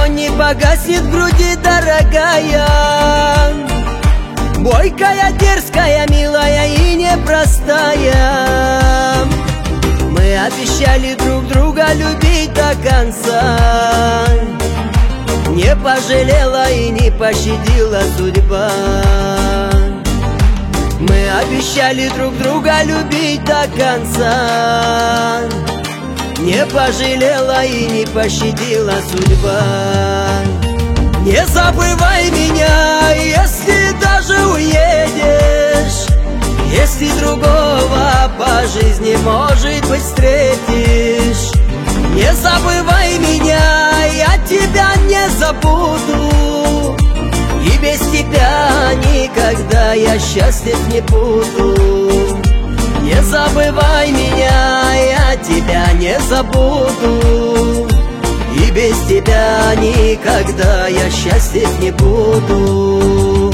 огонь не погаснет в груди, дорогая. Бойкая, дерзкая, милая и непростая. Мы обещали друг друга любить до конца. Не пожалела и не пощадила судьба. Мы обещали друг друга любить до конца. Не пожалела и не пощадила судьба. Не забывай меня, если даже уедешь, если другого по жизни, может быть, встретишь. Не забывай меня, я тебя не забуду, и без тебя никогда я счастлив не буду. Не забывай меня, я тебя не забуду, и без тебя никогда я счастлив не буду.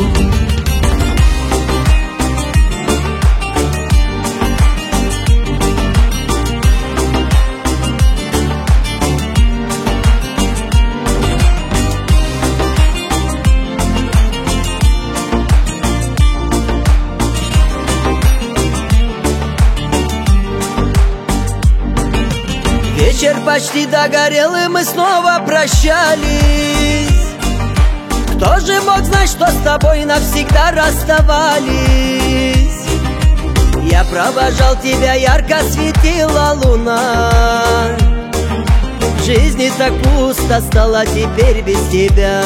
Вечер почти догорел, и мы снова прощались. Кто же мог знать, что с тобой навсегда расставались? Я провожал тебя, ярко светила луна. В жизни так пусто стало теперь без тебя.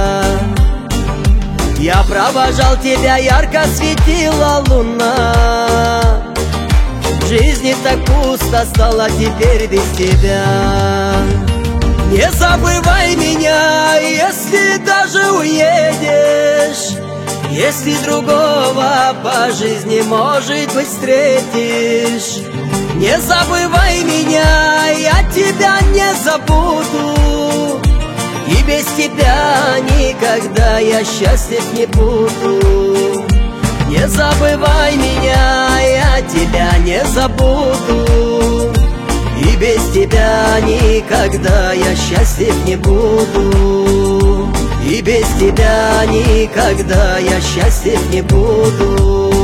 Я провожал тебя, ярко светила луна. В жизни так пусто стало теперь без тебя. Не забывай меня, если даже уедешь, если другого по жизни, может быть, встретишь. Не забывай меня, я тебя не забуду, и без тебя никогда я счастлив не буду. Не забывай меня, я тебя не забуду, и без тебя никогда я счастлив не буду, и без тебя никогда я счастлив не буду.